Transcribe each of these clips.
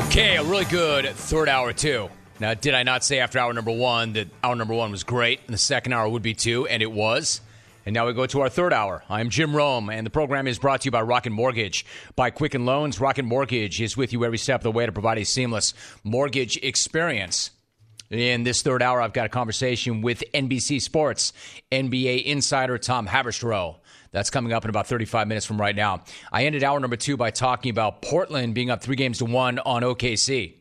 Okay, a really good third hour, too. Now, did I not say after hour number one that hour number one was great, and the second hour would be too, and it was? And now we go to our third hour. I'm Jim Rome, and the program is brought to you by Rocket Mortgage. By Quicken Loans, Rocket Mortgage is with you every step of the way to provide a seamless mortgage experience. In this third hour, I've got a conversation with NBC Sports NBA insider Tom Haberstroh. That's coming up in about 35 minutes from right now. I ended hour number two by talking about Portland being up 3-1 on OKC.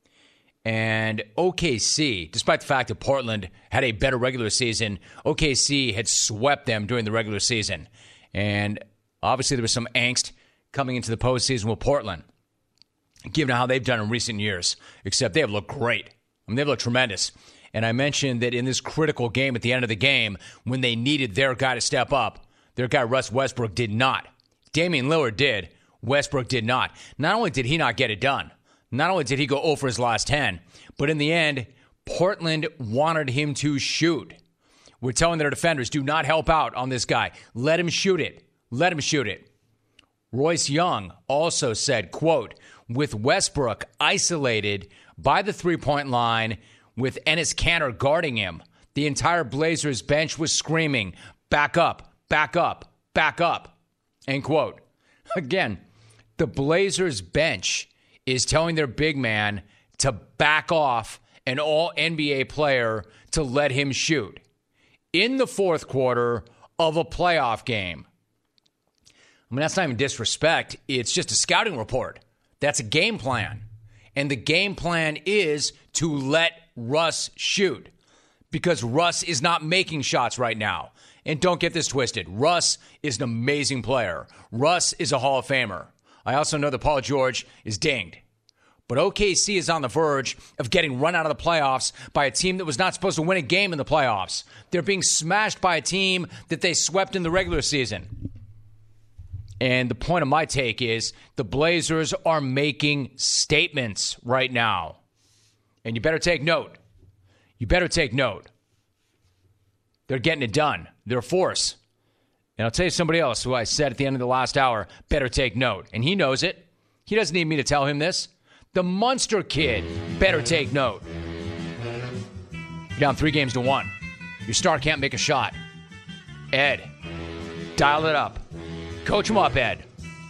And OKC, despite the fact that Portland had a better regular season, OKC had swept them during the regular season. And obviously there was some angst coming into the postseason with Portland, given how they've done in recent years, except they have looked great. I mean, they've looked tremendous. And I mentioned that in this critical game at the end of the game, when they needed their guy to step up, their guy Russ Westbrook did not. Damian Lillard did. Westbrook did not. Not only did he not get it done, not only did he go 0 for his last 10, but in the end, Portland wanted him to shoot. We're telling their defenders, do not help out on this guy. Let him shoot it. Let him shoot it. Royce Young also said, quote, with Westbrook isolated by the three-point line with Enes Kanter guarding him, the entire Blazers bench was screaming, back up. Back up, back up, end quote. Again, the Blazers bench is telling their big man to back off an all-NBA player to let him shoot in the fourth quarter of a playoff game. I mean, that's not even disrespect. It's just a scouting report. That's a game plan. And the game plan is to let Russ shoot because Russ is not making shots right now. And don't get this twisted. Russ is an amazing player. Russ is a Hall of Famer. I also know that Paul George is dinged. But OKC is on the verge of getting run out of the playoffs by a team that was not supposed to win a game in the playoffs. They're being smashed by a team that they swept in the regular season. And the point of my take is the Blazers are making statements right now. And you better take note. You better take note. They're getting it done. They're a force. And I'll tell you somebody else who I said at the end of the last hour, better take note. And he knows it. He doesn't need me to tell him this. The Munster kid better take note. You're down 3-1. Your star can't make a shot. Ed, dial it up. Coach him up, Ed.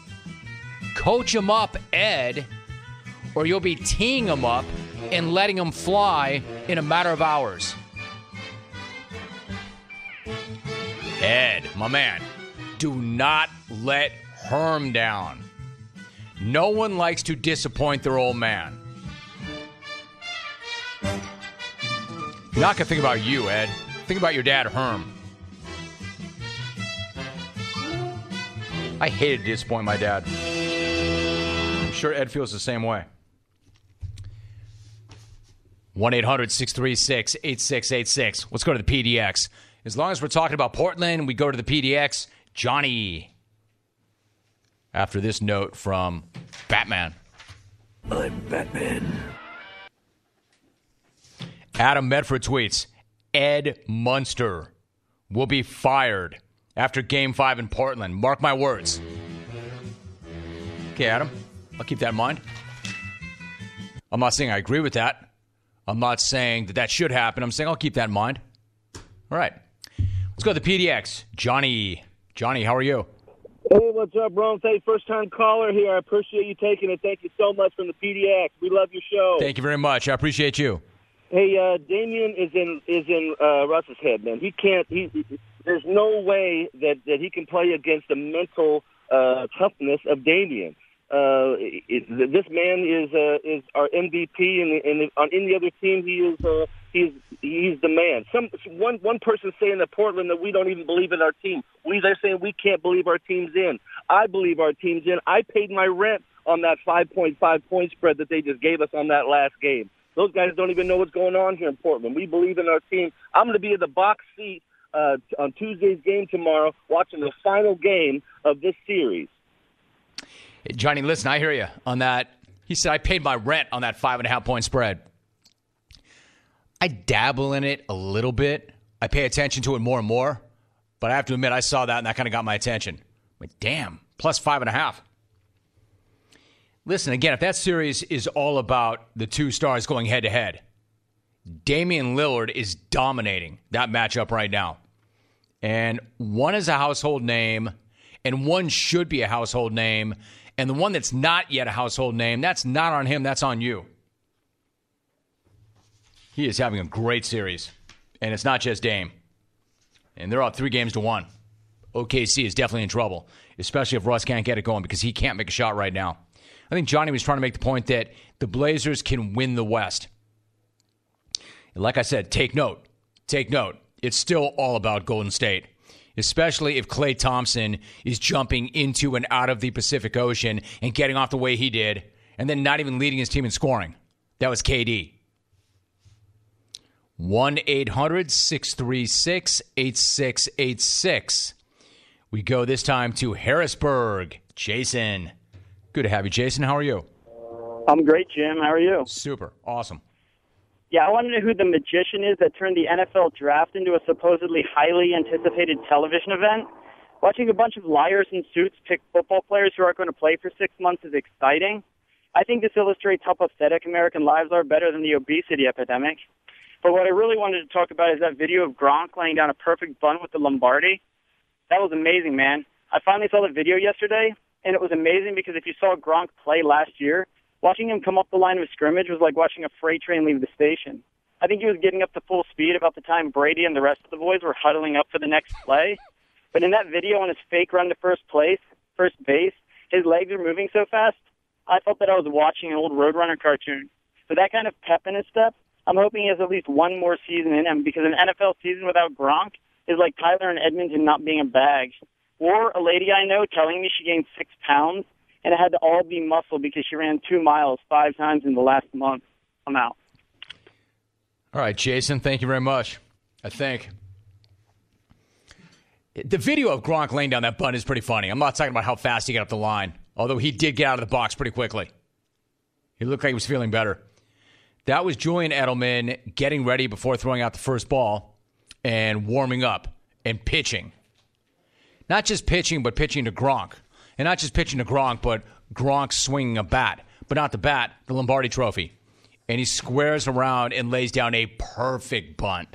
Coach him up, Ed, or you'll be teeing him up and letting him fly in a matter of hours. Ed, my man, do not let Herm down. No one likes to disappoint their old man. You're not going to think about you, Ed. Think about your dad, Herm. I hated to disappoint my dad. I'm sure Ed feels the same way. 1-800-636-8686. Let's go to the PDX. As long as we're talking about Portland, we go to the PDX. Johnny. After this note from Batman. I'm Batman. Adam Medford tweets, Ed Munster will be fired after Game 5 in Portland. Mark my words. Okay, Adam, I'll keep that in mind. I'm not saying I agree with that. I'm not saying that should happen. I'm saying I'll keep that in mind. All right. Let's go to the PDX. Johnny. Johnny, how are you? Hey, what's up, Rome? Hey, first-time caller here. I appreciate you taking it. Thank you so much from the PDX. We love your show. Thank you very much. I appreciate you. Hey, Damian is in Russ's head, man. He can't. There's no way that he can play against the mental toughness of Damian. This man is our MVP, and on any other team, he's the man. One person saying that Portland that we don't even believe in our team. They're saying we can't believe our team's in. I believe our team's in. I paid my rent on that 5.5 point spread that they just gave us on that last game. Those guys don't even know what's going on here in Portland. We believe in our team. I'm going to be in the box seat on Tuesday's game tomorrow, watching the final game of this series. Hey, Johnny, listen, I hear you on that. He said, I paid my rent on that 5.5 point spread. I dabble in it a little bit. I pay attention to it more and more. But I have to admit, I saw that, and that kind of got my attention. I'm like, damn, plus 5.5. Listen, again, if that series is all about the two stars going head-to-head, Damian Lillard is dominating that matchup right now. And one is a household name, and one should be a household name. And the one that's not yet a household name, that's not on him, that's on you. He is having a great series. And it's not just Dame. And they're up 3-1. OKC is definitely in trouble, especially if Russ can't get it going because he can't make a shot right now. I think Johnny was trying to make the point that the Blazers can win the West. And like I said, take note. Take note. It's still all about Golden State, especially if Klay Thompson is jumping into and out of the Pacific Ocean and getting off the way he did, and then not even leading his team in scoring. That was KD. 1-800-636-8686. We go this time to Harrisburg. Jason. Good to have you, Jason. How are you? I'm great, Jim. How are you? Super. Awesome. Yeah, I want to know who the magician is that turned the NFL draft into a supposedly highly anticipated television event. Watching a bunch of liars in suits pick football players who aren't going to play for 6 months is exciting. I think this illustrates how pathetic American lives are, better than the obesity epidemic. But what I really wanted to talk about is that video of Gronk laying down a perfect bun with the Lombardi. That was amazing, man. I finally saw the video yesterday, and it was amazing because if you saw Gronk play last year, watching him come up the line of scrimmage was like watching a freight train leave the station. I think he was getting up to full speed about the time Brady and the rest of the boys were huddling up for the next play. But in that video on his fake run to first base, his legs are moving so fast, I felt that I was watching an old Roadrunner cartoon. So that kind of pep in his step, I'm hoping he has at least one more season in him because an NFL season without Gronk is like Tyler and Edmonton not being a bag. Or a lady I know telling me she gained 6 pounds and it had to all be muscle because she ran 2 miles 5 times in the last month. I'm out. All right, Jason, thank you very much. I think the video of Gronk laying down that bun is pretty funny. I'm not talking about how fast he got up the line, although he did get out of the box pretty quickly. He looked like he was feeling better. That was Julian Edelman getting ready before throwing out the first ball and warming up and pitching. Not just pitching, but pitching to Gronk. And not just pitching to Gronk, but Gronk swinging a bat. But not the bat, the Lombardi Trophy. And he squares around and lays down a perfect bunt.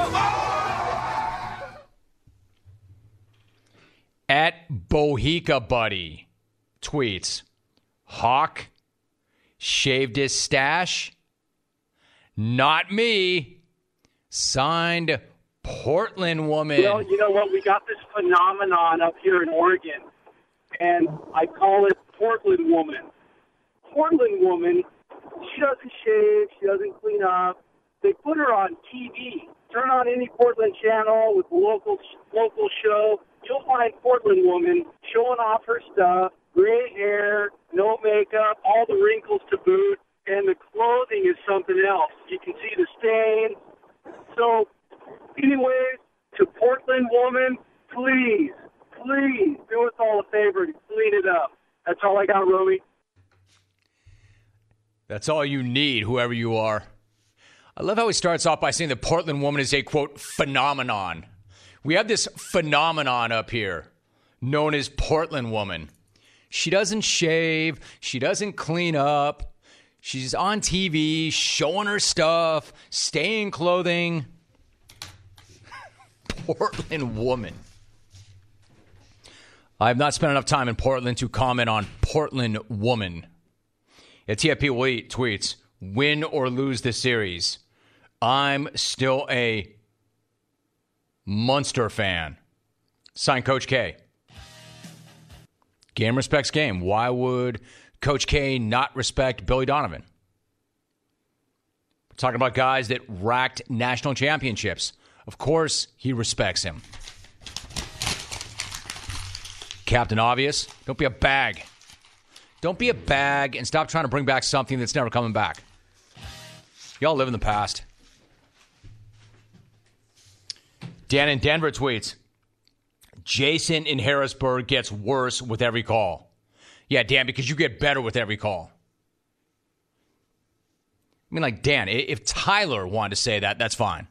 At Bohica Buddy tweets, Hawk shaved his stash. Not me. Signed, Portland woman. Well, you know what? We got this phenomenon up here in Oregon, and I call it Portland woman. Portland woman, she doesn't shave, she doesn't clean up. They put her on TV. Turn on any Portland channel with a local show. You'll find Portland woman showing off her stuff, gray hair, no makeup, all the wrinkles to boot, and the clothing is something else. You can see the stain. So, anyways, to Portland woman, please do us all a favor and clean it up. That's all I got, Romy. That's all you need, whoever you are. I love how he starts off by saying the Portland woman is a, quote, phenomenon. We have this phenomenon up here known as Portland woman. She doesn't shave. She doesn't clean up. She's on TV, showing her stuff, staying clothing. Portland woman. I have not spent enough time in Portland to comment on Portland woman. TFP will eat tweets, win or lose this series. I'm still a Munster fan. Signed, Coach K. Game respects game. Why would Coach K not respect Billy Donovan? We're talking about guys that racked national championships. Of course he respects him. Captain Obvious, don't be a bag. Don't be a bag and stop trying to bring back something that's never coming back. Y'all live in the past. Dan in Denver tweets, Jason in Harrisburg gets worse with every call. Yeah, Dan, because you get better with every call. I mean, like, Dan, if Tyler wanted to say that, that's fine.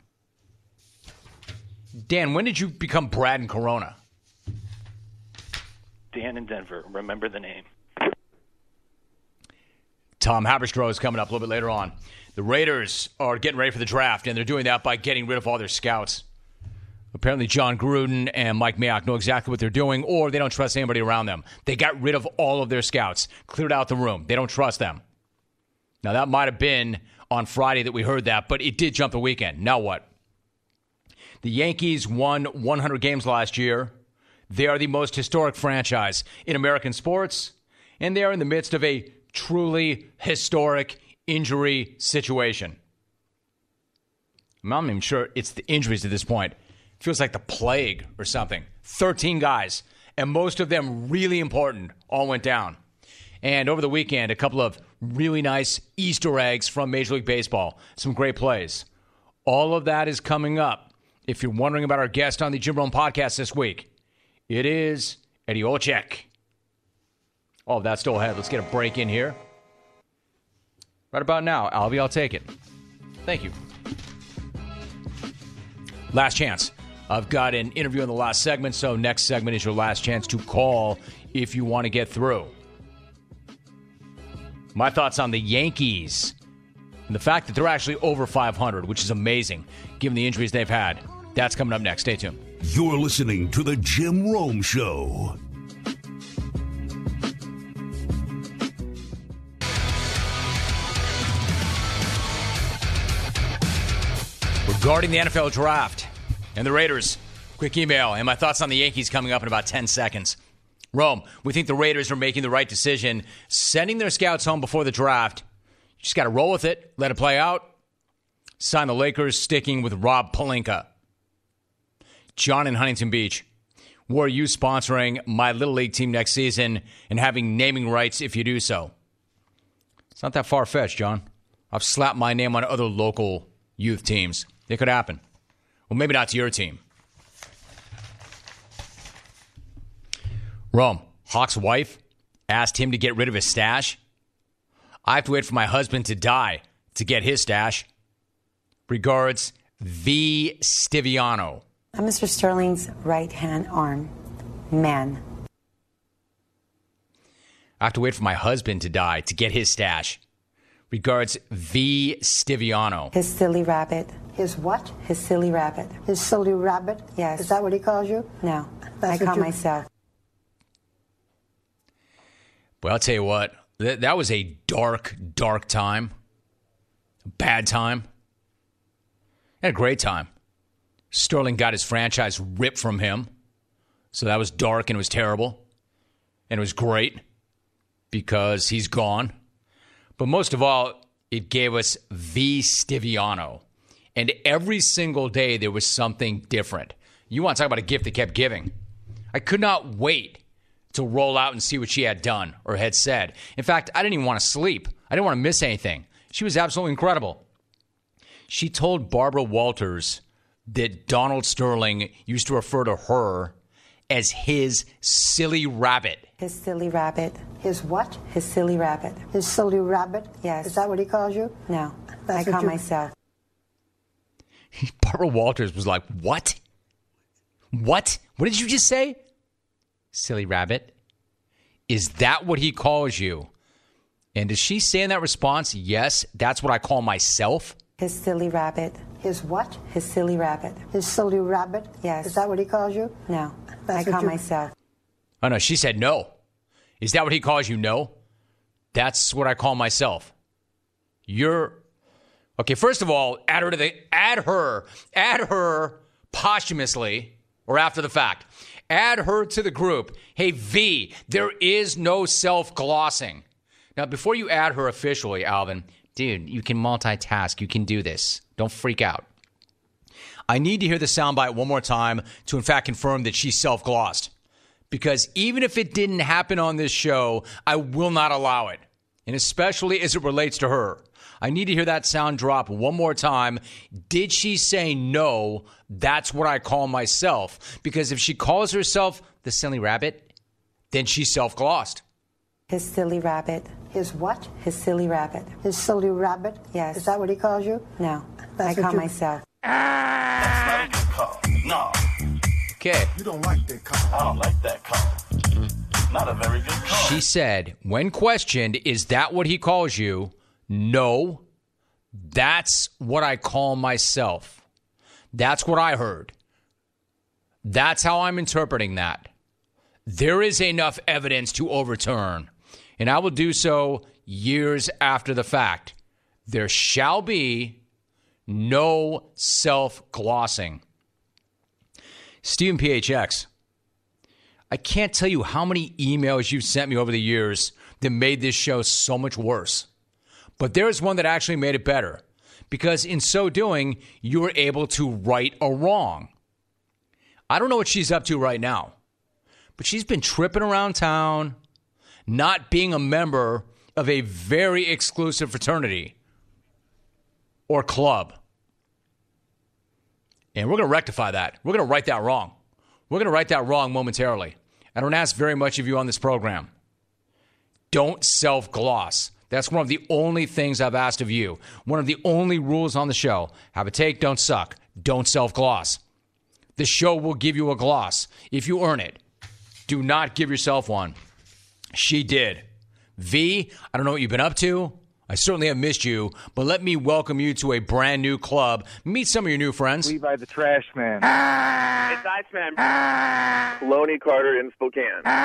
Dan, when did you become Brad and Corona? Dan in Denver. Remember the name. Tom Haberstroh is coming up a little bit later on. The Raiders are getting ready for the draft, and they're doing that by getting rid of all their scouts. Apparently John Gruden and Mike Mayock know exactly what they're doing, or they don't trust anybody around them. They got rid of all of their scouts, cleared out the room. They don't trust them. Now, that might have been on Friday that we heard that, but it did jump the weekend. Now what? The Yankees won 100 games last year. They are the most historic franchise in American sports, and they are in the midst of a truly historic injury situation. I'm not even sure it's the injuries at this point. It feels like the plague or something. 13 guys, and most of them really important, all went down. And over the weekend, a couple of really nice Easter eggs from Major League Baseball. Some great plays. All of that is coming up. If you're wondering about our guest on the Jim Rome podcast this week, it is Eddie Olczyk. All of that still ahead. Let's get a break in here. Right about now, Albie, I'll take it. Thank you. Last chance. I've got an interview in the last segment, so next segment is your last chance to call if you want to get through. My thoughts on the Yankees and the fact that they're actually over 500, which is amazing, given the injuries they've had. That's coming up next. Stay tuned. You're listening to The Jim Rome Show. Regarding the NFL draft and the Raiders, quick email and my thoughts on the Yankees coming up in about 10 seconds. Rome, we think the Raiders are making the right decision, sending their scouts home before the draft. You just got to roll with it, let it play out. Sign the Lakers, sticking with Rob Pelinka. John in Huntington Beach, were you sponsoring my Little League team next season and having naming rights if you do so? It's not that far-fetched, John. I've slapped my name on other local youth teams. It could happen. Well, maybe not to your team. Rome, Hawk's wife asked him to get rid of his stash. I have to wait for my husband to die to get his stash. Regards, V. Stiviano. I'm Mr. Sterling's right-hand arm man. I have to wait for my husband to die to get his stash. Regards, V. Stiviano. His silly rabbit. His what? His silly rabbit. His silly rabbit? Yes. Is that what he calls you? No, That's I call what you- myself. Well, I'll tell you what, that was a dark, dark time. A bad time. And a great time. Sterling got his franchise ripped from him. So that was dark and it was terrible. And it was great because he's gone. But most of all, it gave us V. Stiviano. And every single day there was something different. You want to talk about a gift that kept giving. I could not wait to roll out and see what she had done or had said. In fact, I didn't even want to sleep. I didn't want to miss anything. She was absolutely incredible. She told Barbara Walters that Donald Sterling used to refer to her as his silly rabbit. His silly rabbit. His what? His silly rabbit. His silly rabbit? Yes. Is that what he calls you? No, That's I what call you- myself. Barbara Walters was like, what? What? What did you just say? Silly rabbit. Is that what he calls you? And does she say in that response, yes, that's what I call myself? His silly rabbit. His what? His silly rabbit. His silly rabbit? Yes. Is that what he calls you? No, That's I what call you- myself. Oh, no, she said no. Is that what he calls you? No. That's what I call myself. You're... Okay, first of all, add her posthumously or after the fact. Add her to the group. Hey, V, there is no self-glossing. Now, before you add her officially, Alvin, dude, you can multitask. You can do this. Don't freak out. I need to hear the soundbite one more time to, in fact, confirm that she self-glossed. Because even if it didn't happen on this show, I will not allow it. And especially as it relates to her. I need to hear that sound drop one more time. Did she say no? That's what I call myself. Because if she calls herself the silly rabbit, then she's self-glossed. His silly rabbit. His what? His silly rabbit. His silly rabbit? Yes. Is that what he calls you? No, That's I what call you- myself. No. Okay. You don't like that call. I don't like that call. Not a very good call. She said, when questioned, is that what he calls you? No, that's what I call myself. That's what I heard. That's how I'm interpreting that. There is enough evidence to overturn, and I will do so years after the fact. There shall be no self-glossing. Stephen PHX, I can't tell you how many emails you've sent me over the years that made this show so much worse. But there's one that actually made it better, because in so doing, you were able to right a wrong. I don't know what she's up to right now, but she's been tripping around town, not being a member of a very exclusive fraternity or club. And we're going to rectify that. We're going to right that wrong. We're going to right that wrong momentarily. I don't ask very much of you on this program. Don't self-gloss. That's one of the only things I've asked of you. One of the only rules on the show. Have a take, don't suck. Don't self-gloss. The show will give you a gloss if you earn it. Do not give yourself one. She did. V, I don't know what you've been up to. I certainly have missed you, but let me welcome you to a brand new club. Meet some of your new friends. Levi the Trash Man. It's Iceman. Lonnie Carter in Spokane.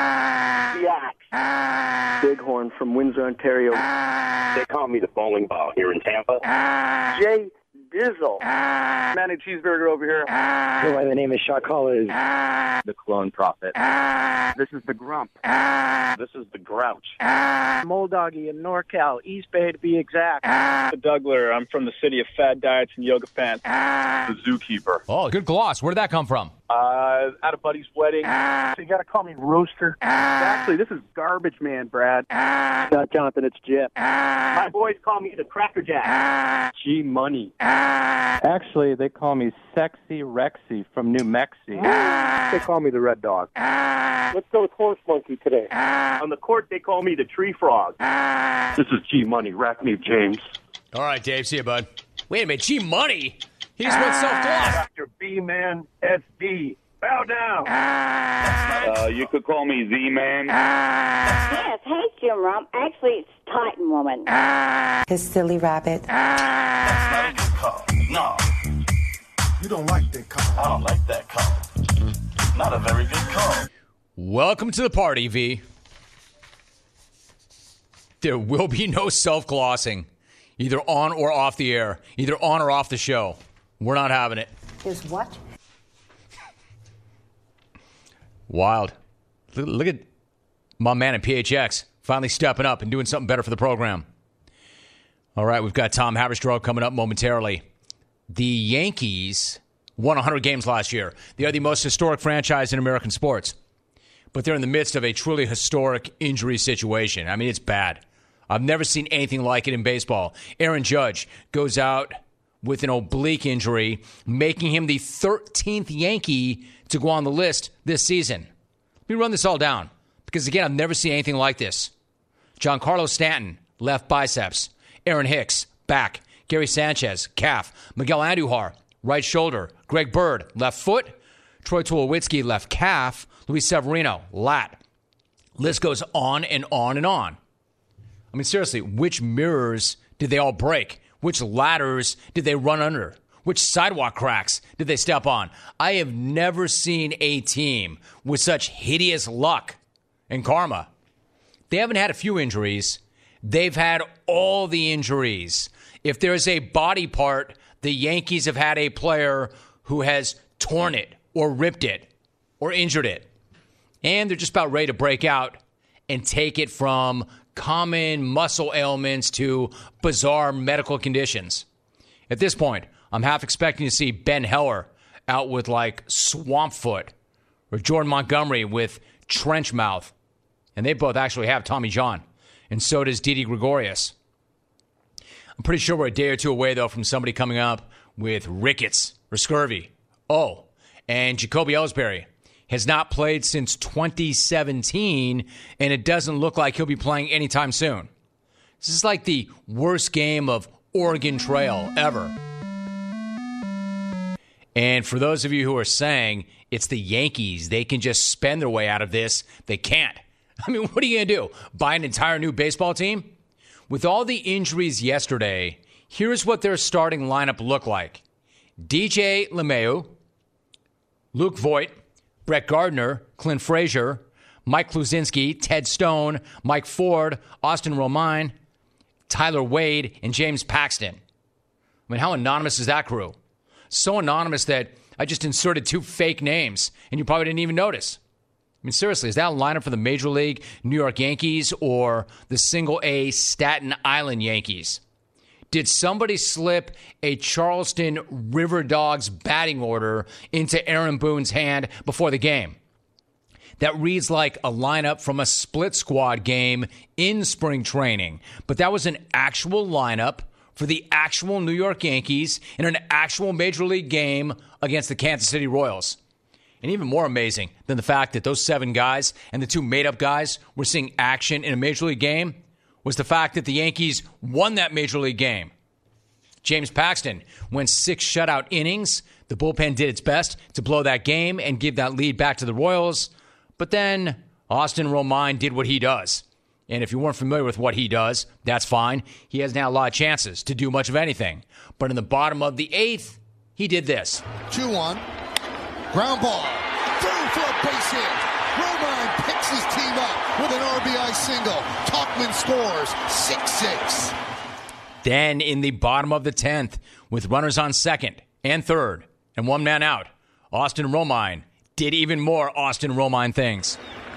Yak. Bighorn from Windsor, Ontario. They call me the bowling ball here in Tampa. Jay Dizzle. Manny Cheeseburger over here. Hi, the name is Shot Collins. The Clone Prophet. This is the Grump. This is the Grouch. Moldoggy in NorCal, East Bay to be exact. The Dougler. I'm from the city of fad diets and yoga pants. The Zookeeper. Oh, good gloss. Where did that come from? At a buddy's wedding. So you got to call me Rooster. Actually, this is Garbage Man, Brad. Not Jonathan, it's Jip. My boys call me the Cracker Jack. G-Money. Actually, they call me Sexy Rexy from New Mexico. They call me the Red Dog. Let's go with Horse Monkey today. On the court, they call me the Tree Frog. This is G-Money, Rackney James. All right, Dave. See you, bud. Wait a minute. G-Money? He just went self-gloss. Dr. B-Man SD. Bow down. You could call me Z-Man. Yes, hey, Jim Rom. Actually, it's Titan Woman. His silly rabbit. Not a good call. No. You don't like that call. I don't like that call. Not a very good call. Welcome to the party, V. There will be no self-glossing, either on or off the air, either on or off the show. We're not having it. Is what? Wild. Look at my man at PHX finally stepping up and doing something better for the program. All right, we've got Tom Haberstroh coming up momentarily. The Yankees won 100 games last year. They are the most historic franchise in American sports. But they're in the midst of a truly historic injury situation. I mean, it's bad. I've never seen anything like it in baseball. Aaron Judge goes out with an oblique injury, making him the 13th Yankee to go on the list this season. Let me run this all down, because, again, I've never seen anything like this. Giancarlo Stanton, left biceps. Aaron Hicks, back. Gary Sanchez, calf. Miguel Andujar, right shoulder. Greg Bird, left foot. Troy Tulowitzki, left calf. Luis Severino, lat. List goes on and on and on. I mean, seriously, which mirrors did they all break? Which ladders did they run under? Which sidewalk cracks did they step on? I have never seen a team with such hideous luck and karma. They haven't had a few injuries. They've had all the injuries. If there's a body part, the Yankees have had a player who has torn it or ripped it or injured it. And they're just about ready to break out and take it from common muscle ailments to bizarre medical conditions. At this point, I'm half expecting to see Ben Heller out with like swamp foot or Jordan Montgomery with trench mouth. And they both actually have Tommy John. And so does Didi Gregorius. I'm pretty sure we're a day or two away, though, from somebody coming up with rickets or scurvy. Oh, and Jacoby Ellsbury has not played since 2017, and it doesn't look like he'll be playing anytime soon. This is like the worst game of Oregon Trail ever. And for those of you who are saying it's the Yankees, they can just spend their way out of this, they can't. I mean, what are you going to do? Buy an entire new baseball team? With all the injuries yesterday, here's what their starting lineup looked like. DJ LeMahieu, Luke Voigt, Brett Gardner, Clint Frazier, Mike Kluzinski, Ted Stone, Mike Ford, Austin Romine, Tyler Wade, and James Paxton. I mean, how anonymous is that crew? So anonymous that I just inserted 2 fake names, and you probably didn't even notice. I mean, seriously, is that a lineup for the Major League New York Yankees or the Single-A Staten Island Yankees? Did somebody slip a Charleston River Dogs batting order into Aaron Boone's hand before the game? That reads like a lineup from a split squad game in spring training. But that was an actual lineup for the actual New York Yankees in an actual Major League game against the Kansas City Royals. And even more amazing than the fact that those 7 guys and the 2 made-up guys were seeing action in a Major League game was the fact that the Yankees won that Major League game. James Paxton went 6 shutout innings. The bullpen did its best to blow that game and give that lead back to the Royals. But then Austin Romine did what he does. And if you weren't familiar with what he does, that's fine. He has now a lot of chances to do much of anything. But in the bottom of the 8th, he did this. 2-1. Ground ball. Through for a base hit. Romine picks his team up with an RBI single. Tauchman scores 6-6. Then in the bottom of the 10th, with runners on second and third and 1 man out, Austin Romine did even more Austin Romine things.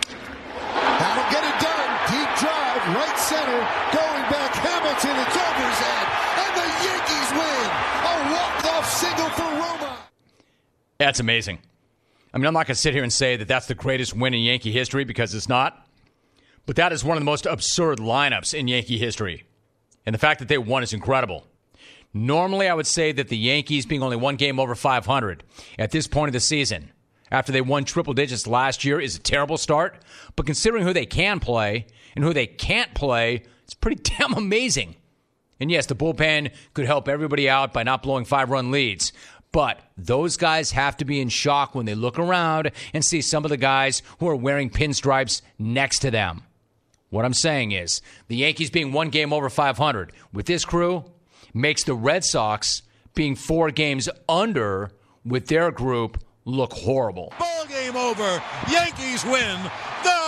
That'll get it done. Deep drive, right center, going back. Hamilton, it's over his head. And the Yankees win. A walk-off single for Romine. That's amazing. I mean, I'm not going to sit here and say that that's the greatest win in Yankee history because it's not. But that is one of the most absurd lineups in Yankee history. And the fact that they won is incredible. Normally, I would say that the Yankees being only 1 game over 500 at this point of the season, after they won triple digits last year, is a terrible start. But considering who they can play and who they can't play, it's pretty damn amazing. And yes, the bullpen could help everybody out by not blowing 5-run leads. But those guys have to be in shock when they look around and see some of the guys who are wearing pinstripes next to them. What I'm saying is, the Yankees being 1 game over 500 with this crew makes the Red Sox being 4 games under with their group look horrible. Ball game over. Yankees win. The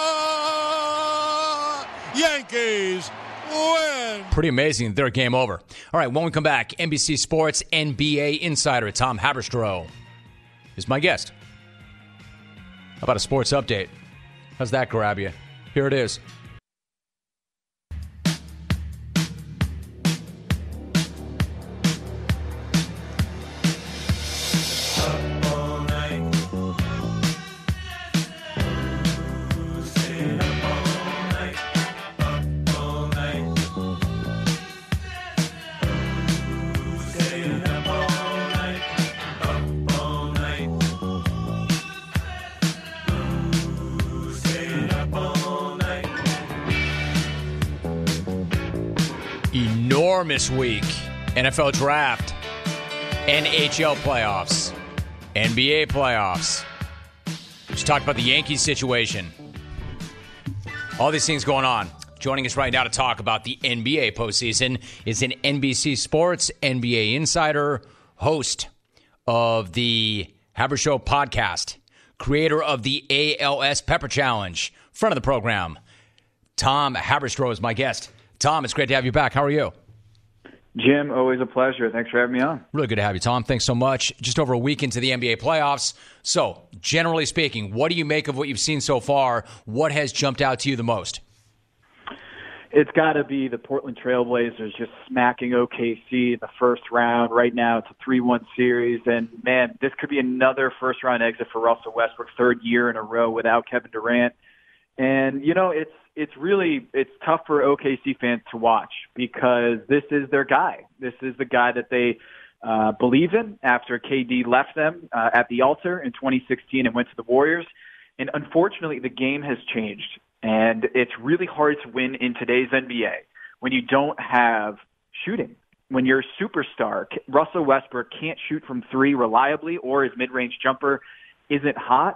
Yankees win. Pretty amazing that they're game over. All right, when we come back, NBC Sports NBA insider Tom Haberstroh is my guest. How about a sports update? How's that grab you? Here it is. Enormous week. NFL draft, NHL playoffs, NBA playoffs. Just talked about the Yankees situation. All these things going on. Joining us right now to talk about the NBA postseason is an NBC Sports NBA insider, host of the Haberstroh podcast, creator of the ALS Pepper Challenge, friend of the program. Tom Haberstroh is my guest. Tom, it's great to have you back. How are you? Jim, always a pleasure. Thanks for having me on. Really good to have you, Tom. Thanks so much. Just over a week into the NBA playoffs. So, generally speaking, what do you make of what you've seen so far? What has jumped out to you the most? It's got to be the Portland Trailblazers just smacking OKC in the first round. Right now, it's a 3-1 series. And, man, this could be another first-round exit for Russell Westbrook, 3rd year in a row without Kevin Durant. And, you know, it's tough for OKC fans to watch because this is their guy. This is the guy that they believe in after KD left them at the altar in 2016 and went to the Warriors. And unfortunately, the game has changed. And it's really hard to win in today's NBA when you don't have shooting. When your superstar, Russell Westbrook, can't shoot from 3 reliably or his mid-range jumper isn't hot.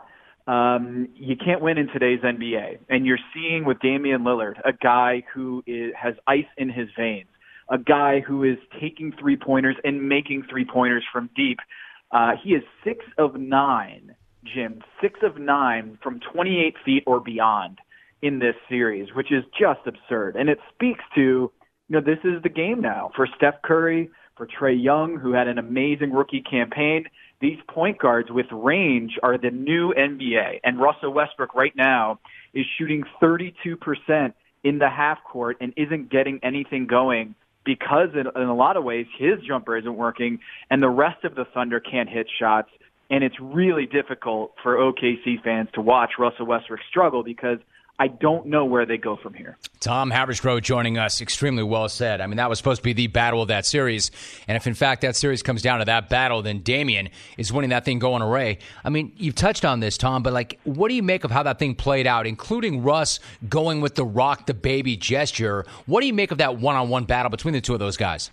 you can't win in today's NBA. And you're seeing with Damian Lillard, a guy who has ice in his veins, a guy who is taking three-pointers and making three-pointers from deep. He is 6 of 9, Jim, 6 of 9 from 28 feet or beyond in this series, which is just absurd. And it speaks to, this is the game now for Steph Curry, for Trae Young, who had an amazing rookie campaign. These point guards with range are the new NBA. And Russell Westbrook right now is shooting 32% in the half court and isn't getting anything going because in a lot of ways his jumper isn't working and the rest of the Thunder can't hit shots. And it's really difficult for OKC fans to watch Russell Westbrook struggle because I don't know where they go from here. Tom Haberstroh joining us. Extremely well said. I mean, that was supposed to be the battle of that series. And if, in fact, that series comes down to that battle, then Damian is winning that thing going array. I mean, you've touched on this, Tom, but, what do you make of how that thing played out, including Russ going with the rock the baby gesture? What do you make of that one-on-one battle between the two of those guys?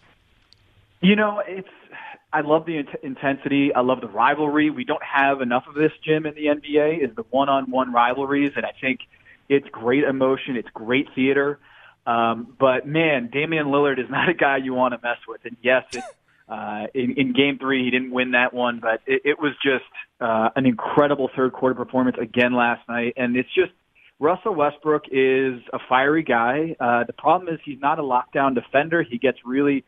I love the intensity. I love the rivalry. We don't have enough of this, Jim, in the NBA, is the one-on-one rivalries. And I think it's great emotion. It's great theater. But, man, Damian Lillard is not a guy you want to mess with. And, yes, in Game 3 he didn't win that one, but it was just an incredible third-quarter performance again last night. And it's just Russell Westbrook is a fiery guy. The problem is he's not a lockdown defender. He gets really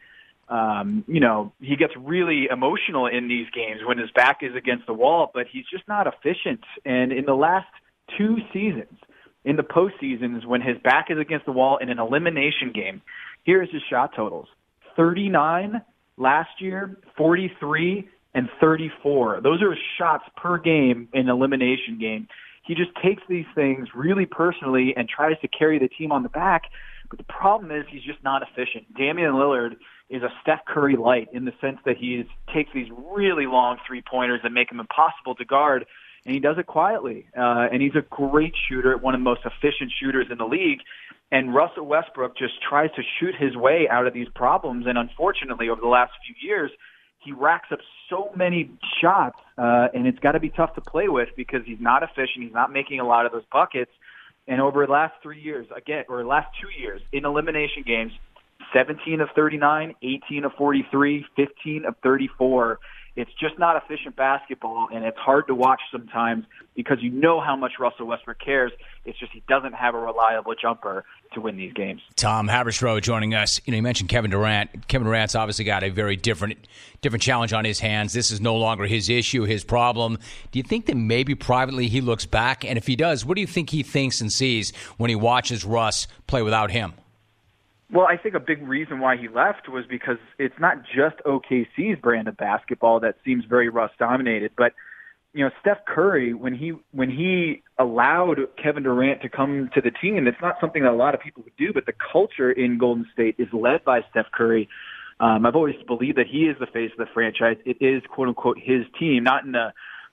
he gets really emotional in these games when his back is against the wall, but he's just not efficient. And in the last 2 seasons, in the postseasons, when his back is against the wall in an elimination game, here's his shot totals. 39 last year, 43, and 34. Those are his shots per game in an elimination game. He just takes these things really personally and tries to carry the team on the back. But the problem is he's just not efficient. Damian Lillard is a Steph Curry light in the sense that he takes these really long three-pointers that make him impossible to guard, and he does it quietly. And he's a great shooter, one of the most efficient shooters in the league. And Russell Westbrook just tries to shoot his way out of these problems. And unfortunately, over the last few years, he racks up so many shots, and it's got to be tough to play with because he's not efficient. He's not making a lot of those buckets. And over the last 3 years, last 2 years, in elimination games, 17 of 39, 18 of 43, 15 of 34. It's just not efficient basketball, and it's hard to watch sometimes because you know how much Russell Westbrook cares. It's just he doesn't have a reliable jumper to win these games. Tom Haberstroh joining us. You mentioned Kevin Durant. Kevin Durant's obviously got a very different challenge on his hands. This is no longer his issue, his problem. Do you think that maybe privately he looks back? And if he does, what do you think he thinks and sees when he watches Russ play without him? Well, I think a big reason why he left was because it's not just OKC's brand of basketball that seems very Russ-dominated, but Steph Curry, when he allowed Kevin Durant to come to the team, it's not something that a lot of people would do, but the culture in Golden State is led by Steph Curry. I've always believed that he is the face of the franchise. It is, quote unquote, his team, not in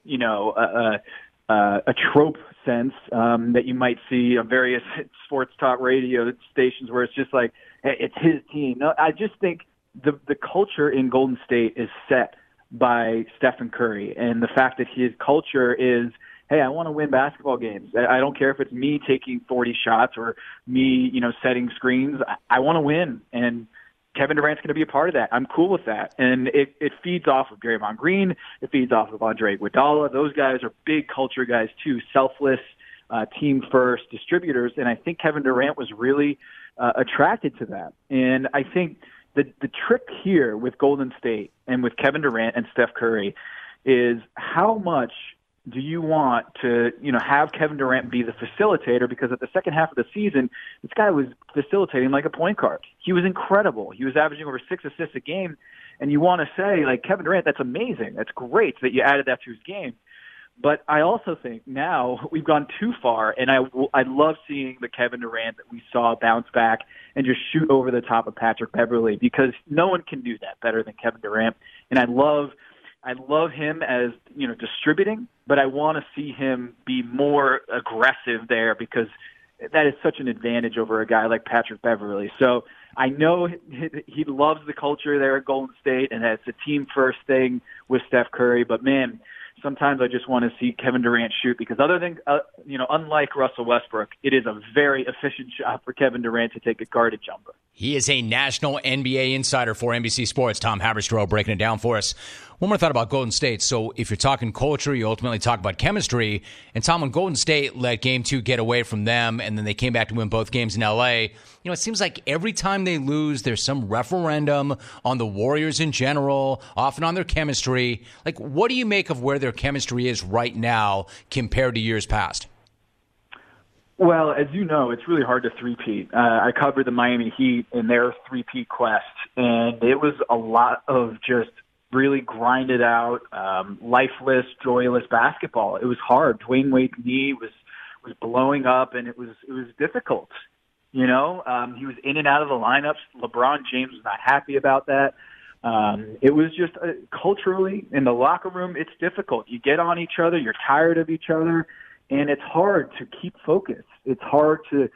a trope sense that you might see on various sports talk radio stations where it's just like, hey, it's his team. No, I just think the culture in Golden State is set by Stephen Curry, and the fact that his culture is, hey, I want to win basketball games. I don't care if it's me taking 40 shots or me, setting screens. I want to win, and Kevin Durant's going to be a part of that. I'm cool with that. And it feeds off of Draymond Green. It feeds off of Andre Iguodala. Those guys are big culture guys too, selfless, team-first distributors. And I think Kevin Durant was really attracted to that. And I think the trick here with Golden State and with Kevin Durant and Steph Curry is how much do you want to, have Kevin Durant be the facilitator? Because at the second half of the season, this guy was facilitating like a point guard. He was incredible. He was averaging over 6 assists a game. And you want to say, Kevin Durant, that's amazing. That's great that you added that to his game. But I also think now we've gone too far, and I love seeing the Kevin Durant that we saw bounce back and just shoot over the top of Patrick Beverley, because no one can do that better than Kevin Durant. And I love him as, distributing, but I want to see him be more aggressive there because that is such an advantage over a guy like Patrick Beverley. So I know he loves the culture there at Golden State, and it's a team-first thing with Steph Curry. But, man, sometimes I just want to see Kevin Durant shoot because unlike Russell Westbrook, it is a very efficient shot for Kevin Durant to take a guarded jumper. He is a national NBA insider for NBC Sports. Tom Haberstroh breaking it down for us. One more thought about Golden State. So if you're talking culture, you ultimately talk about chemistry. And Tom, when Golden State let Game 2 get away from them, and then they came back to win both games in L.A., it seems like every time they lose, there's some referendum on the Warriors in general, often on their chemistry. Like, what do you make of where their chemistry is right now compared to years past? Well, as you know, it's really hard to three-peat. I covered the Miami Heat in their three-peat quest, and it was a lot of just really grinded out, lifeless, joyless basketball. It was hard. Dwayne Wade's knee was blowing up, and it was difficult. He was in and out of the lineups. LeBron James was not happy about that. It was just culturally in the locker room, it's difficult. You get on each other, you're tired of each other, and it's hard to keep focus. It's hard to,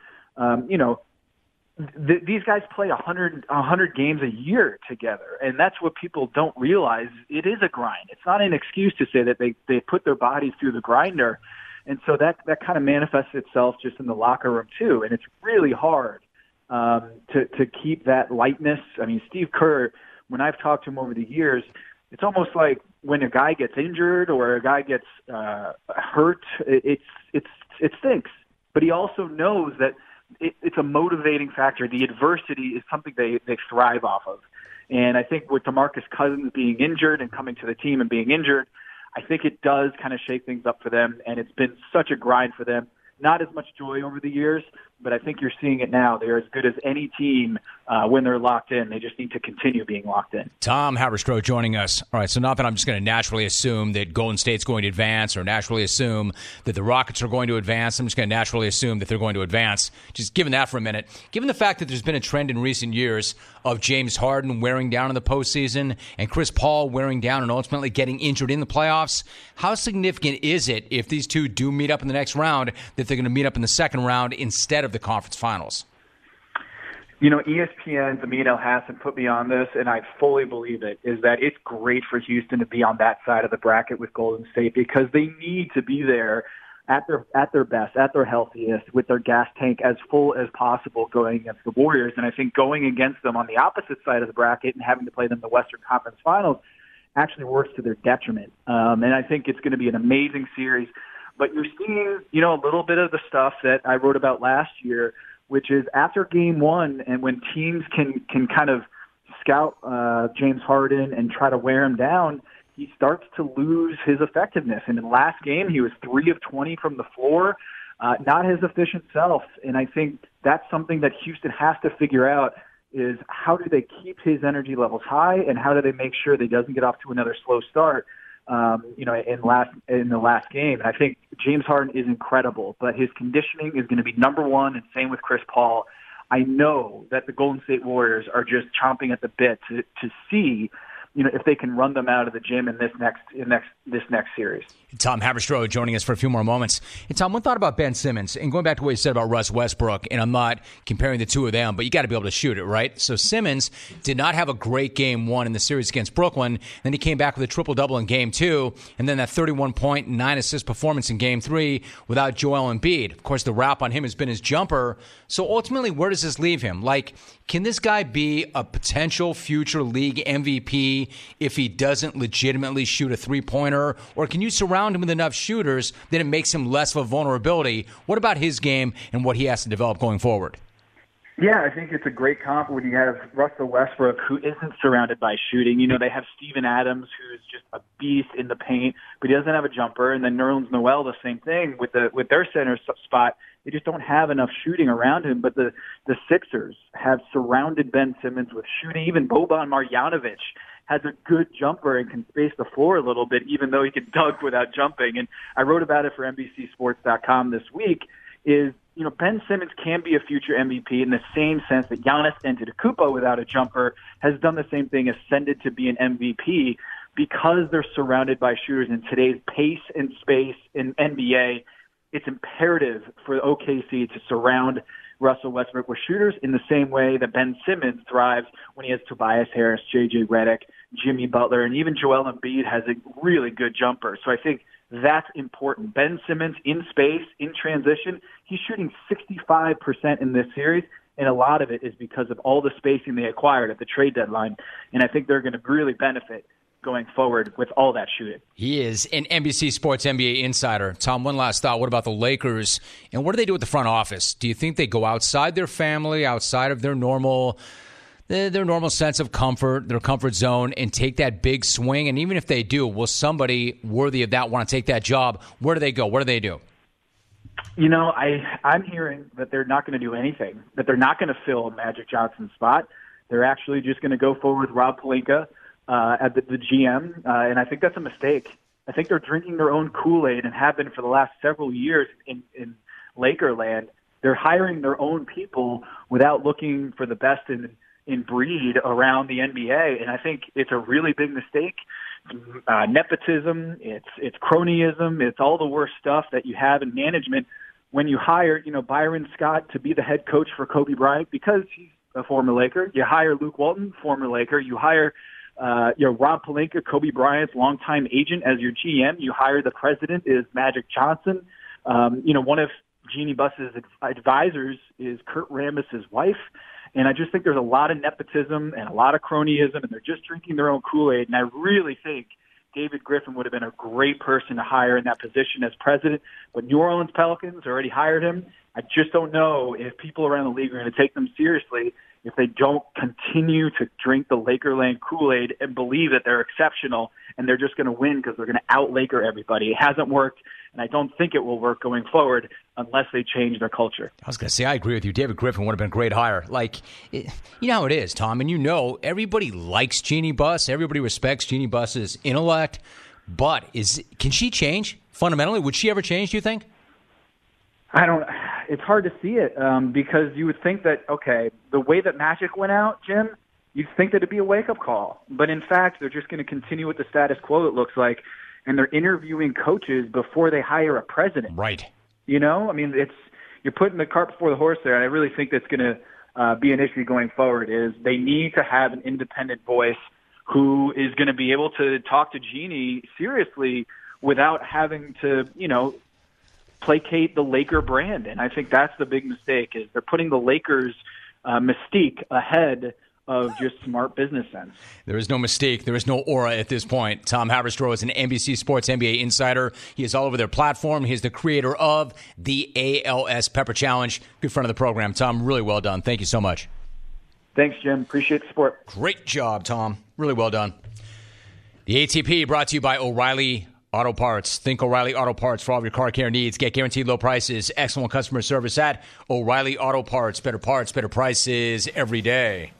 these guys play 100 games a year together, and that's what people don't realize. It is a grind. It's not an excuse to say that they put their bodies through the grinder. And so that kind of manifests itself just in the locker room too. And it's really hard to keep that lightness. I mean, Steve Kerr, when I've talked to him over the years, it's almost like when a guy gets injured or a guy gets hurt, it stinks. But he also knows that it's a motivating factor. The adversity is something they thrive off of. And I think with DeMarcus Cousins being injured and coming to the team and being injured, I think it does kind of shake things up for them, and it's been such a grind for them. Not as much joy over the years, but I think you're seeing it now. They're as good as any team when they're locked in. They just need to continue being locked in. Tom Haberstroh joining us. All right, so not that I'm just going to naturally assume that Golden State's going to advance or naturally assume that the Rockets are going to advance. I'm just going to naturally assume that they're going to advance. Just given that for a minute, given the fact that there's been a trend in recent years of James Harden wearing down in the postseason and Chris Paul wearing down and ultimately getting injured in the playoffs, how significant is it if these two do meet up in the next round that they're going to meet up in the second round instead of the conference finals? ESPN's Amin El-Hassan put me on this, and I fully believe it, is that it's great for Houston to be on that side of the bracket with Golden State because they need to be there at their best, at their healthiest, with their gas tank as full as possible going against the Warriors. And I think going against them on the opposite side of the bracket and having to play them in the Western Conference Finals actually works to their detriment. And I think it's going to be an amazing series. But you're seeing, a little bit of the stuff that I wrote about last year, which is after game one and when teams can kind of scout James Harden and try to wear him down, he starts to lose his effectiveness. And in the last game, he was 3 of 20 from the floor, not his efficient self. And I think that's something that Houston has to figure out is how do they keep his energy levels high and how do they make sure that he doesn't get off to another slow start, in the last game. And I think James Harden is incredible, but his conditioning is going to be number one, and same with Chris Paul. I know that the Golden State Warriors are just chomping at the bit to see, if they can run them out of the gym in this next series. Tom Haberstroh joining us for a few more moments. And Tom, one thought about Ben Simmons, and going back to what you said about Russ Westbrook, and I'm not comparing the two of them, but you got to be able to shoot it, right? So Simmons did not have a great game one in the series against Brooklyn. Then he came back with a triple-double in game two, and then that 31-point, 9-assist performance in game three without Joel Embiid. Of course, the rap on him has been his jumper. So ultimately, where does this leave him? Like, can this guy be a potential future league MVP if he doesn't legitimately shoot a three-pointer? Or can you surround him with enough shooters that it makes him less of a vulnerability? What about his game and what he has to develop going forward? Yeah, I think it's a great comp when you have Russell Westbrook, who isn't surrounded by shooting. They have Steven Adams, who's just a beast in the paint, but he doesn't have a jumper. And then Nerlens Noel, the same thing with their center spot. They just don't have enough shooting around him. But the Sixers have surrounded Ben Simmons with shooting. Even Boban Marjanovic has a good jumper and can space the floor a little bit, even though he can dunk without jumping. And I wrote about it for NBCSports.com this week, is, Ben Simmons can be a future MVP in the same sense that Giannis Antetokounmpo without a jumper has done the same thing, ascended to be an MVP, because they're surrounded by shooters in today's pace and space in NBA. It's imperative for OKC to surround Russell Westbrook were shooters in the same way that Ben Simmons thrives when he has Tobias Harris, J.J. Redick, Jimmy Butler, and even Joel Embiid has a really good jumper. So I think that's important. Ben Simmons in space, in transition, he's shooting 65% in this series, and a lot of it is because of all the spacing they acquired at the trade deadline. And I think they're going to really benefit going forward with all that shooting. He is an NBC Sports NBA insider. Tom, one last thought. What about the Lakers? And what do they do with the front office? Do you think they go outside their family, outside of their normal sense of comfort, their comfort zone, and take that big swing? And even if they do, will somebody worthy of that want to take that job? Where do they go? What do they do? You know, I'm hearing that they're not going to do anything, that they're not going to fill Magic Johnson's spot. They're actually just going to go forward with Rob Pelinka at the GM, and I think that's a mistake. I think they're drinking their own Kool-Aid and have been for the last several years in Lakerland. They're hiring their own people without looking for the best in breed around the NBA, and I think it's a really big mistake. Nepotism, it's cronyism, it's all the worst stuff that you have in management when you hire, Byron Scott to be the head coach for Kobe Bryant because he's a former Laker. You hire Luke Walton, former Laker. You hire Rob Pelinka, Kobe Bryant's longtime agent, as your GM. You hire the president is Magic Johnson. One of Jeannie Buss's advisors is Kurt Rambis' wife. And I just think there's a lot of nepotism and a lot of cronyism, and they're just drinking their own Kool-Aid. And I really think David Griffin would have been a great person to hire in that position as president. But New Orleans Pelicans already hired him. I just don't know if people around the league are going to take them seriously if they don't continue to drink the Lakerland Kool-Aid and believe that they're exceptional and they're just going to win because they're going to out-Laker everybody. It hasn't worked, and I don't think it will work going forward unless they change their culture. I was going to say, I agree with you. David Griffin would have been a great hire. You know how it is, Tom, and everybody likes Jeannie Buss. Everybody respects Jeannie Buss's intellect. But can she change fundamentally? Would she ever change, do you think? It's hard to see it because you would think that, okay, the way that Magic went out, Jim, you'd think that it'd be a wake-up call. But in fact, they're just going to continue with the status quo, it looks like, and they're interviewing coaches before they hire a president. Right. You're putting the cart before the horse there, and I really think that's going to be an issue going forward, is they need to have an independent voice who is going to be able to talk to Jeannie seriously without having to, placate the Laker brand. And I think that's the big mistake, is they're putting the Lakers mystique ahead of just smart business sense. There is no mystique. There is no aura at this point. Tom Haberstroh is an NBC Sports NBA insider. He is all over their platform. He is the creator of the ALS Pepper Challenge. Good friend of the program. Tom, really well done. Thank you so much. Thanks, Jim. Appreciate the support. Great job, Tom. Really well done. The ATP brought to you by O'Reilly Auto Parts. Think O'Reilly Auto Parts for all of your car care needs. Get guaranteed low prices, excellent customer service at O'Reilly Auto Parts. Better parts, better prices every day.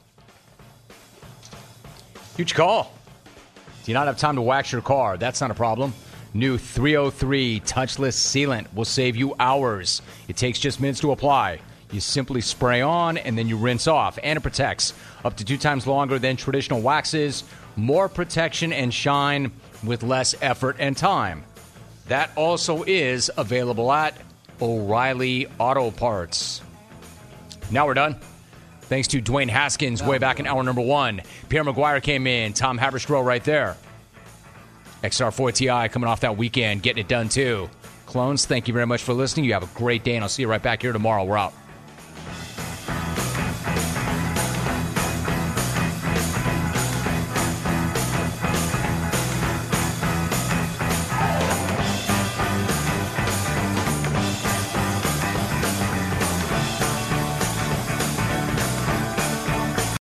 Huge call. Do you not have time to wax your car? That's not a problem. New 303 touchless sealant will save you hours. It takes just minutes to apply. You simply spray on and then you rinse off. And it protects up to 2 times longer than traditional waxes. More protection and shine with less effort and time. That also is available at O'Reilly Auto Parts. Now we're done. Thanks to Dwayne Haskins way back in hour number 1. Pierre Maguire came in. Tom Haberstroh right there. XR4 Ti coming off that weekend, getting it done too. Clones, thank you very much for listening. You have a great day, and I'll see you right back here tomorrow. We're out.